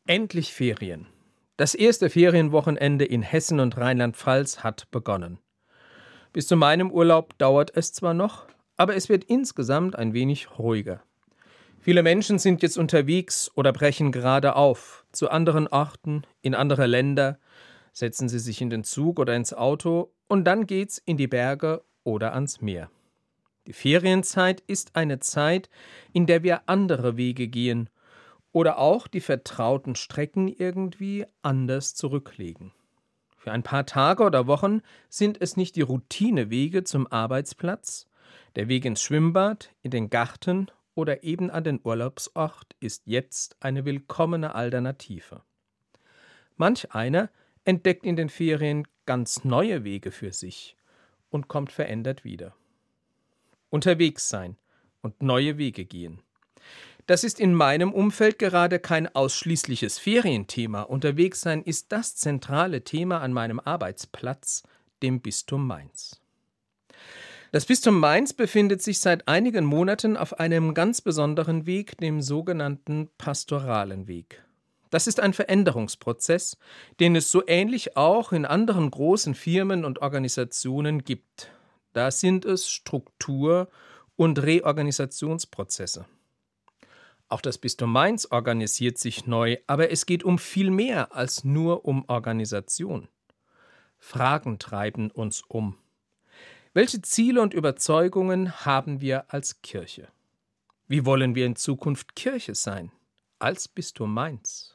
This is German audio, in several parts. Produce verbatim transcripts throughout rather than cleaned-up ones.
Endlich Ferien. Das erste Ferienwochenende in Hessen und Rheinland-Pfalz hat begonnen. Bis zu meinem Urlaub dauert es zwar noch, aber es wird insgesamt ein wenig ruhiger. Viele Menschen sind jetzt unterwegs oder brechen gerade auf, zu anderen Orten, in andere Länder, setzen sie sich in den Zug oder ins Auto und dann geht's in die Berge oder ans Meer. Die Ferienzeit ist eine Zeit, in der wir andere Wege gehen oder auch die vertrauten Strecken irgendwie anders zurücklegen. Für ein paar Tage oder Wochen sind es nicht die Routinewege zum Arbeitsplatz, der Weg ins Schwimmbad, in den Garten oder eben an den Urlaubsort ist jetzt eine willkommene Alternative. Manch einer entdeckt in den Ferien ganz neue Wege für sich und kommt verändert wieder. Unterwegs sein und neue Wege gehen. Das ist in meinem Umfeld gerade kein ausschließliches Ferienthema. Unterwegs sein ist das zentrale Thema an meinem Arbeitsplatz, dem Bistum Mainz. Das Bistum Mainz befindet sich seit einigen Monaten auf einem ganz besonderen Weg, dem sogenannten pastoralen Weg. Das ist ein Veränderungsprozess, den es so ähnlich auch in anderen großen Firmen und Organisationen gibt. Da sind es Struktur- und Reorganisationsprozesse. Auch das Bistum Mainz organisiert sich neu, aber es geht um viel mehr als nur um Organisation. Fragen treiben uns um. Welche Ziele und Überzeugungen haben wir als Kirche? Wie wollen wir in Zukunft Kirche sein, als Bistum Mainz?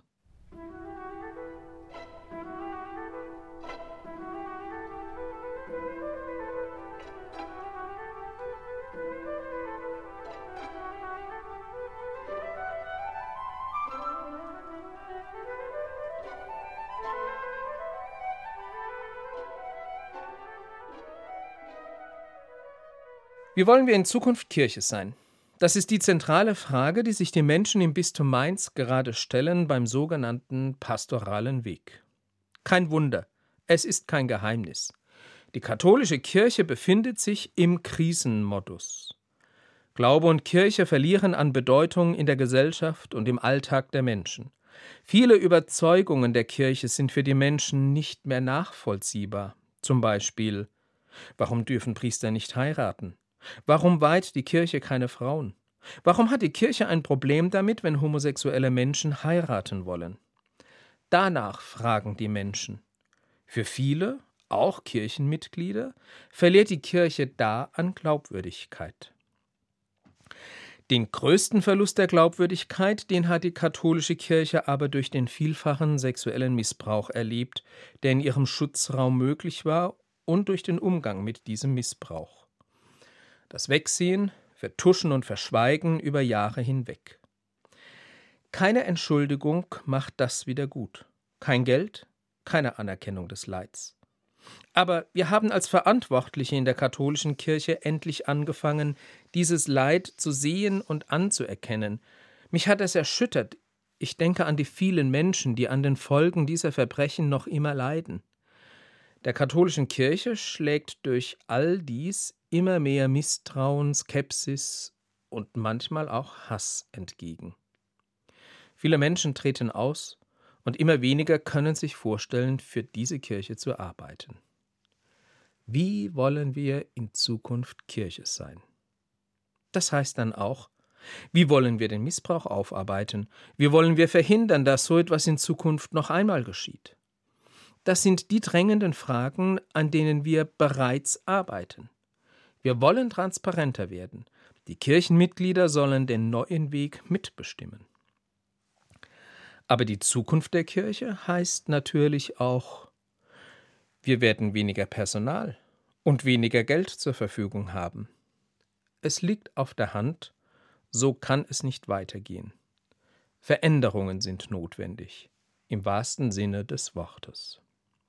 Wie wollen wir in Zukunft Kirche sein? Das ist die zentrale Frage, die sich die Menschen im Bistum Mainz gerade stellen beim sogenannten pastoralen Weg. Kein Wunder, es ist kein Geheimnis. Die katholische Kirche befindet sich im Krisenmodus. Glaube und Kirche verlieren an Bedeutung in der Gesellschaft und im Alltag der Menschen. Viele Überzeugungen der Kirche sind für die Menschen nicht mehr nachvollziehbar. Zum Beispiel, warum dürfen Priester nicht heiraten? Warum weiht die Kirche keine Frauen? Warum hat die Kirche ein Problem damit, wenn homosexuelle Menschen heiraten wollen? Danach fragen die Menschen. Für viele, auch Kirchenmitglieder, verliert die Kirche da an Glaubwürdigkeit. Den größten Verlust der Glaubwürdigkeit, den hat die katholische Kirche aber durch den vielfachen sexuellen Missbrauch erlebt, der in ihrem Schutzraum möglich war, und durch den Umgang mit diesem Missbrauch. Das Wegsehen, Vertuschen und Verschweigen über Jahre hinweg. Keine Entschuldigung macht das wieder gut. Kein Geld, keine Anerkennung des Leids. Aber wir haben als Verantwortliche in der katholischen Kirche endlich angefangen, dieses Leid zu sehen und anzuerkennen. Mich hat es erschüttert. Ich denke an die vielen Menschen, die an den Folgen dieser Verbrechen noch immer leiden. Der katholischen Kirche schlägt durch all dies immer mehr Misstrauen, Skepsis und manchmal auch Hass entgegen. Viele Menschen treten aus und immer weniger können sich vorstellen, für diese Kirche zu arbeiten. Wie wollen wir in Zukunft Kirche sein? Das heißt dann auch, wie wollen wir den Missbrauch aufarbeiten? Wie wollen wir verhindern, dass so etwas in Zukunft noch einmal geschieht? Das sind die drängenden Fragen, an denen wir bereits arbeiten. Wir wollen transparenter werden. Die Kirchenmitglieder sollen den neuen Weg mitbestimmen. Aber die Zukunft der Kirche heißt natürlich auch, wir werden weniger Personal und weniger Geld zur Verfügung haben. Es liegt auf der Hand, so kann es nicht weitergehen. Veränderungen sind notwendig, im wahrsten Sinne des Wortes.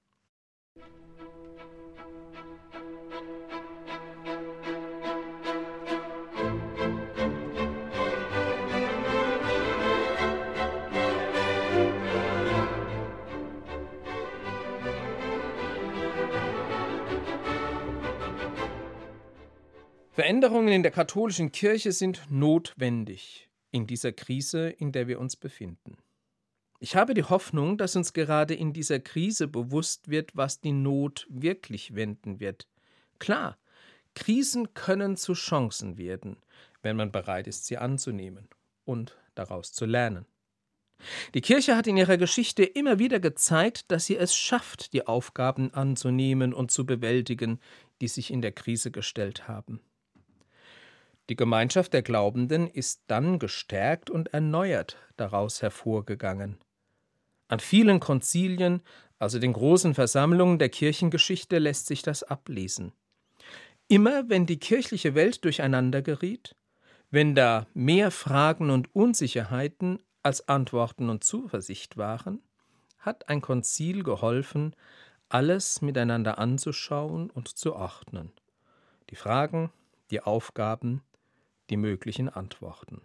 Veränderungen in der katholischen Kirche sind notwendig in dieser Krise, in der wir uns befinden. Ich habe die Hoffnung, dass uns gerade in dieser Krise bewusst wird, was die Not wirklich wenden wird. Klar, Krisen können zu Chancen werden, wenn man bereit ist, sie anzunehmen und daraus zu lernen. Die Kirche hat in ihrer Geschichte immer wieder gezeigt, dass sie es schafft, die Aufgaben anzunehmen und zu bewältigen, die sich in der Krise gestellt haben. Die Gemeinschaft der Glaubenden ist dann gestärkt und erneuert daraus hervorgegangen. An vielen Konzilien, also den großen Versammlungen der Kirchengeschichte, lässt sich das ablesen. Immer wenn die kirchliche Welt durcheinander geriet, wenn da mehr Fragen und Unsicherheiten als Antworten und Zuversicht waren, hat ein Konzil geholfen, alles miteinander anzuschauen und zu ordnen. Die Fragen, die Aufgaben, die möglichen Antworten.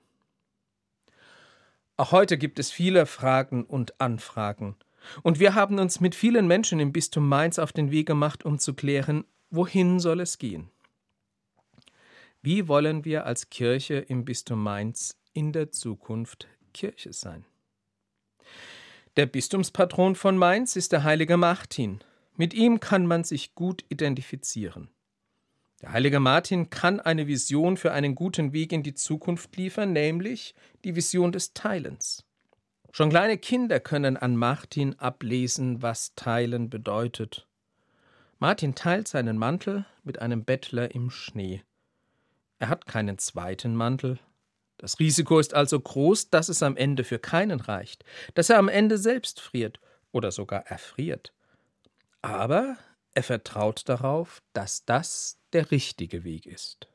Auch heute gibt es viele Fragen und Anfragen. Und wir haben uns mit vielen Menschen im Bistum Mainz auf den Weg gemacht, um zu klären, wohin soll es gehen? Wie wollen wir als Kirche im Bistum Mainz in der Zukunft Kirche sein? Der Bistumspatron von Mainz ist der heilige Martin. Mit ihm kann man sich gut identifizieren. Der heilige Martin kann eine Vision für einen guten Weg in die Zukunft liefern, nämlich die Vision des Teilens. Schon kleine Kinder können an Martin ablesen, was Teilen bedeutet. Martin teilt seinen Mantel mit einem Bettler im Schnee. Er hat keinen zweiten Mantel. Das Risiko ist also groß, dass es am Ende für keinen reicht, dass er am Ende selbst friert oder sogar erfriert. Aber er vertraut darauf, dass das der richtige Weg ist.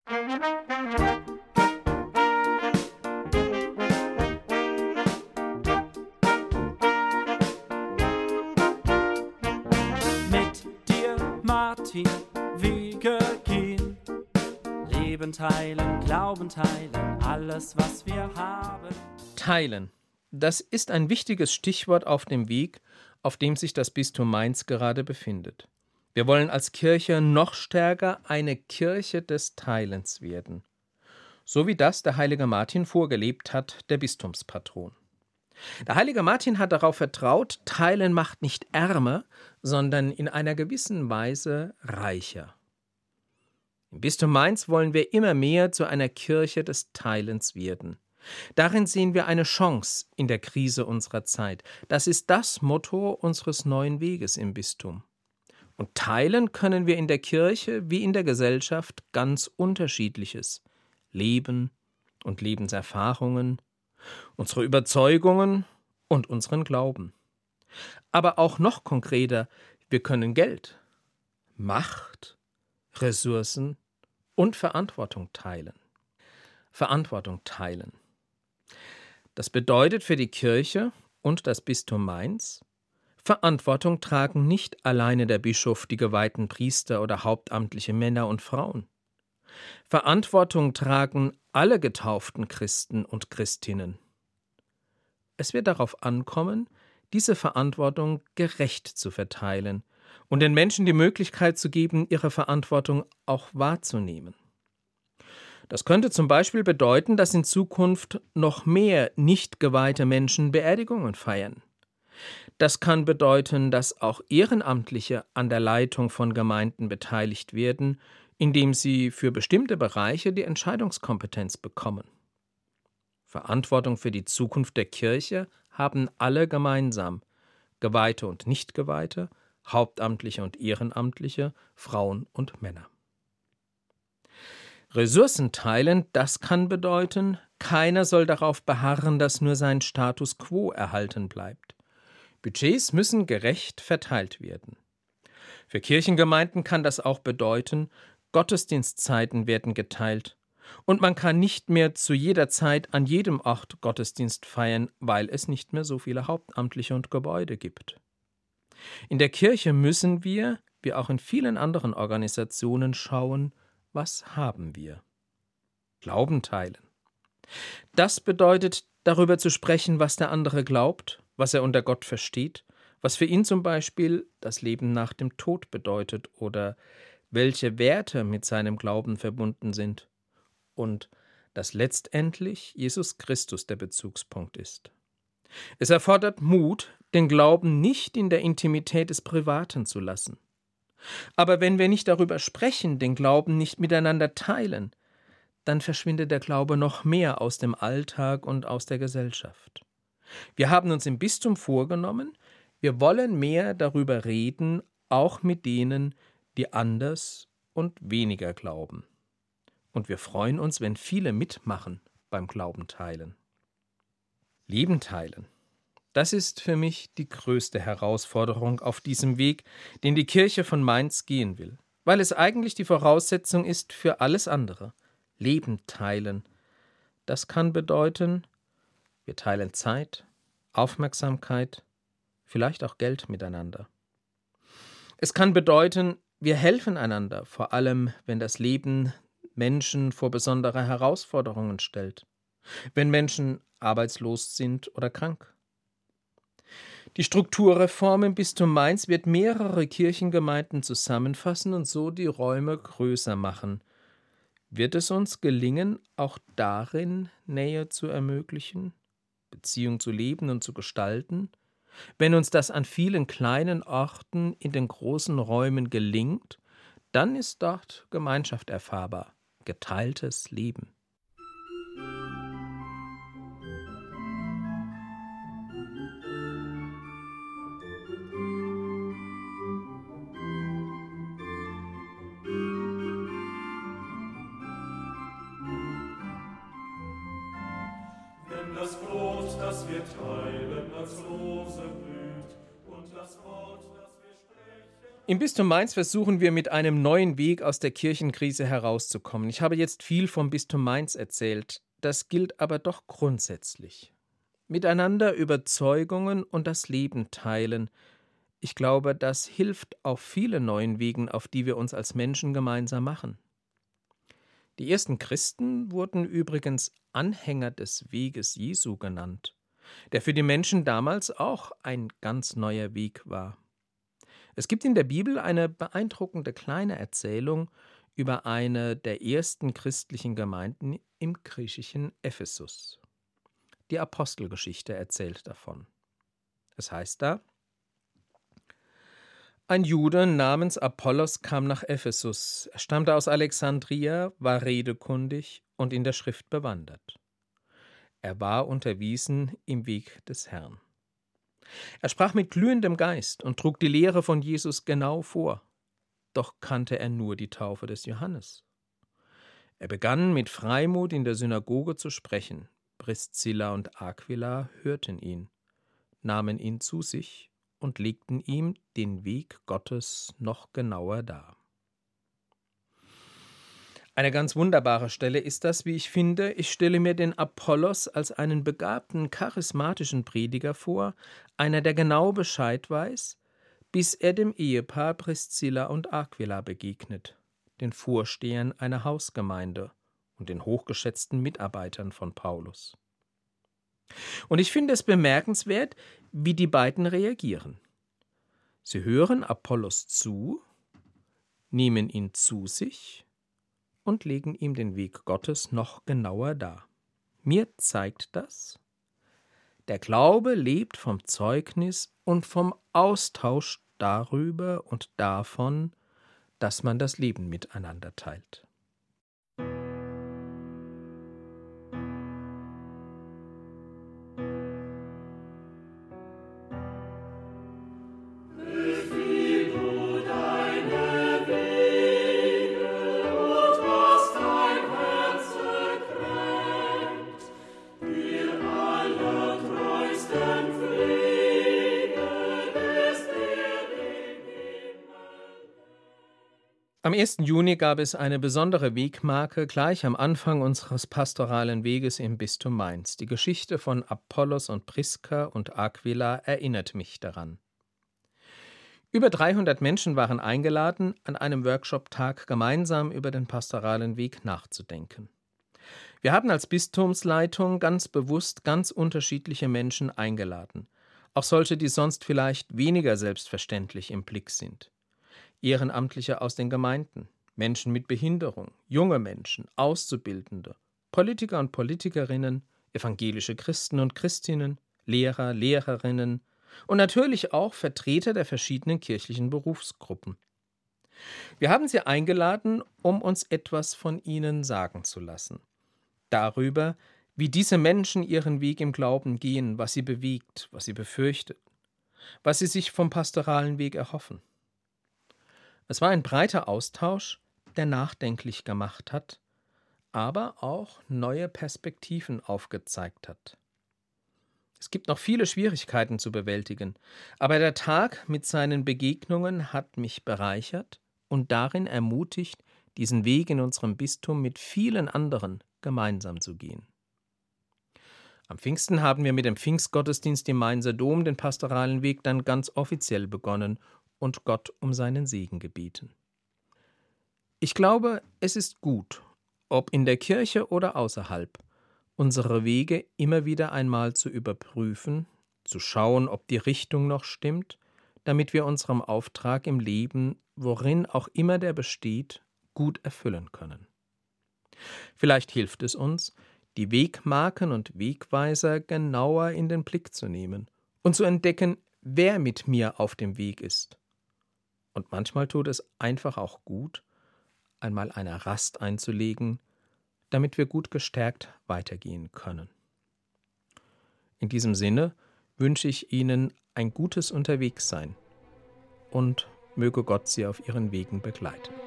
Mit dir, Martin, Wege gehen, Leben teilen, Glauben teilen, alles, was wir haben. Teilen. Das ist ein wichtiges Stichwort auf dem Weg, auf dem sich das Bistum Mainz gerade befindet. Wir wollen als Kirche noch stärker eine Kirche des Teilens werden. So wie das der heilige Martin vorgelebt hat, der Bistumspatron. Der heilige Martin hat darauf vertraut, Teilen macht nicht ärmer, sondern in einer gewissen Weise reicher. Im Bistum Mainz wollen wir immer mehr zu einer Kirche des Teilens werden. Darin sehen wir eine Chance in der Krise unserer Zeit. Das ist das Motto unseres neuen Weges im Bistum. Und teilen können wir in der Kirche wie in der Gesellschaft ganz Unterschiedliches. Leben und Lebenserfahrungen, unsere Überzeugungen und unseren Glauben. Aber auch noch konkreter, wir können Geld, Macht, Ressourcen und Verantwortung teilen. Verantwortung teilen. Das bedeutet für die Kirche und das Bistum Mainz, Verantwortung tragen nicht alleine der Bischof, die geweihten Priester oder hauptamtliche Männer und Frauen. Verantwortung tragen alle getauften Christen und Christinnen. Es wird darauf ankommen, diese Verantwortung gerecht zu verteilen und den Menschen die Möglichkeit zu geben, ihre Verantwortung auch wahrzunehmen. Das könnte zum Beispiel bedeuten, dass in Zukunft noch mehr nicht geweihte Menschen Beerdigungen feiern. Das kann bedeuten, dass auch Ehrenamtliche an der Leitung von Gemeinden beteiligt werden, indem sie für bestimmte Bereiche die Entscheidungskompetenz bekommen. Verantwortung für die Zukunft der Kirche haben alle gemeinsam, Geweihte und Nichtgeweihte, Hauptamtliche und Ehrenamtliche, Frauen und Männer. Ressourcen teilen, das kann bedeuten, keiner soll darauf beharren, dass nur sein Status quo erhalten bleibt. Budgets müssen gerecht verteilt werden. Für Kirchengemeinden kann das auch bedeuten, Gottesdienstzeiten werden geteilt und man kann nicht mehr zu jeder Zeit an jedem Ort Gottesdienst feiern, weil es nicht mehr so viele Hauptamtliche und Gebäude gibt. In der Kirche müssen wir, wie auch in vielen anderen Organisationen, schauen, was haben wir? Glauben teilen. Das bedeutet, darüber zu sprechen, was der andere glaubt, was er unter Gott versteht, was für ihn zum Beispiel das Leben nach dem Tod bedeutet oder welche Werte mit seinem Glauben verbunden sind und dass letztendlich Jesus Christus der Bezugspunkt ist. Es erfordert Mut, den Glauben nicht in der Intimität des Privaten zu lassen. Aber wenn wir nicht darüber sprechen, den Glauben nicht miteinander teilen, dann verschwindet der Glaube noch mehr aus dem Alltag und aus der Gesellschaft. Wir haben uns im Bistum vorgenommen, wir wollen mehr darüber reden, auch mit denen, die anders und weniger glauben. Und wir freuen uns, wenn viele mitmachen beim Glauben teilen. Leben teilen. Das ist für mich die größte Herausforderung auf diesem Weg, den die Kirche von Mainz gehen will, weil es eigentlich die Voraussetzung ist für alles andere. Leben teilen. Das kann bedeuten, wir teilen Zeit, Aufmerksamkeit, vielleicht auch Geld miteinander. Es kann bedeuten, wir helfen einander, vor allem wenn das Leben Menschen vor besondere Herausforderungen stellt, wenn Menschen arbeitslos sind oder krank. Die Strukturreform im Bistum Mainz wird mehrere Kirchengemeinden zusammenfassen und so die Räume größer machen. Wird es uns gelingen, auch darin Nähe zu ermöglichen, Beziehung zu leben und zu gestalten? Wenn uns das an vielen kleinen Orten in den großen Räumen gelingt, dann ist dort Gemeinschaft erfahrbar, geteiltes Leben. Das Brot, das wir teilen, als Rose blüht, und das Wort, das wir sprechen. Im Bistum Mainz versuchen wir mit einem neuen Weg aus der Kirchenkrise herauszukommen. Ich habe jetzt viel vom Bistum Mainz erzählt. Das gilt aber doch grundsätzlich. Miteinander Überzeugungen und das Leben teilen. Ich glaube, das hilft auf vielen neuen Wegen, auf die wir uns als Menschen gemeinsam machen. Die ersten Christen wurden übrigens Anhänger des Weges Jesu genannt, der für die Menschen damals auch ein ganz neuer Weg war. Es gibt in der Bibel eine beeindruckende kleine Erzählung über eine der ersten christlichen Gemeinden im griechischen Ephesus. Die Apostelgeschichte erzählt davon. Es heißt da: Ein Jude namens Apollos kam nach Ephesus. Er stammte aus Alexandria, war redekundig und in der Schrift bewandert. Er war unterwiesen im Weg des Herrn. Er sprach mit glühendem Geist und trug die Lehre von Jesus genau vor. Doch kannte er nur die Taufe des Johannes. Er begann mit Freimut in der Synagoge zu sprechen. Priscilla und Aquila hörten ihn, nahmen ihn zu sich und legten ihm den Weg Gottes noch genauer dar. Eine ganz wunderbare Stelle ist das, wie ich finde. Ich stelle mir den Apollos als einen begabten, charismatischen Prediger vor, einer, der genau Bescheid weiß, bis er dem Ehepaar Priscilla und Aquila begegnet, den Vorstehern einer Hausgemeinde und den hochgeschätzten Mitarbeitern von Paulus. Und ich finde es bemerkenswert, wie die beiden reagieren. Sie hören Apollos zu, nehmen ihn zu sich und legen ihm den Weg Gottes noch genauer dar. Mir zeigt das, der Glaube lebt vom Zeugnis und vom Austausch darüber und davon, dass man das Leben miteinander teilt. Am ersten Juni gab es eine besondere Wegmarke gleich am Anfang unseres pastoralen Weges im Bistum Mainz. Die Geschichte von Apollos und Priska und Aquila erinnert mich daran. Über dreihundert Menschen waren eingeladen, an einem Workshop-Tag gemeinsam über den pastoralen Weg nachzudenken. Wir haben als Bistumsleitung ganz bewusst ganz unterschiedliche Menschen eingeladen, auch solche, die sonst vielleicht weniger selbstverständlich im Blick sind. Ehrenamtliche aus den Gemeinden, Menschen mit Behinderung, junge Menschen, Auszubildende, Politiker und Politikerinnen, evangelische Christen und Christinnen, Lehrer, Lehrerinnen und natürlich auch Vertreter der verschiedenen kirchlichen Berufsgruppen. Wir haben sie eingeladen, um uns etwas von ihnen sagen zu lassen. Darüber, wie diese Menschen ihren Weg im Glauben gehen, was sie bewegt, was sie befürchtet, was sie sich vom pastoralen Weg erhoffen. Es war ein breiter Austausch, der nachdenklich gemacht hat, aber auch neue Perspektiven aufgezeigt hat. Es gibt noch viele Schwierigkeiten zu bewältigen, aber der Tag mit seinen Begegnungen hat mich bereichert und darin ermutigt, diesen Weg in unserem Bistum mit vielen anderen gemeinsam zu gehen. Am Pfingsten haben wir mit dem Pfingstgottesdienst im Mainzer Dom den pastoralen Weg dann ganz offiziell begonnen und Gott um seinen Segen gebeten. Ich glaube, es ist gut, ob in der Kirche oder außerhalb, unsere Wege immer wieder einmal zu überprüfen, zu schauen, ob die Richtung noch stimmt, damit wir unserem Auftrag im Leben, worin auch immer der besteht, gut erfüllen können. Vielleicht hilft es uns, die Wegmarken und Wegweiser genauer in den Blick zu nehmen und zu entdecken, wer mit mir auf dem Weg ist. Und manchmal tut es einfach auch gut, einmal eine Rast einzulegen, damit wir gut gestärkt weitergehen können. In diesem Sinne wünsche ich Ihnen ein gutes Unterwegssein und möge Gott Sie auf Ihren Wegen begleiten.